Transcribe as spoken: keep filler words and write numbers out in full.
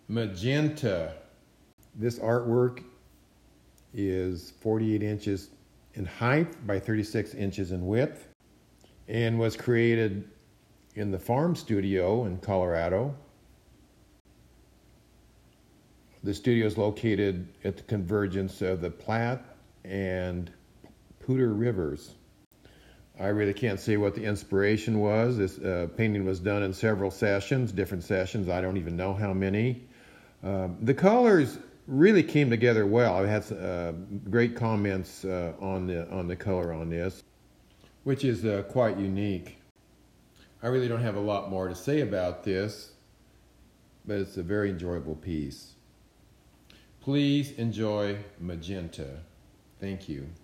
Magenta. This artwork is forty-eight inches in height by thirty-six inches in width and was created in the Farm Studio in Colorado. The studio is located at the convergence of the Platte and Poudre Rivers. I really can't say what the inspiration was. This uh, painting was done in several sessions, different sessions. I don't even know how many. Um, the colors really came together well. I had uh, great comments uh, on the on the color on this, which is uh, quite unique. I really don't have a lot more to say about this, but it's a very enjoyable piece. Please enjoy Magenta. Thank you.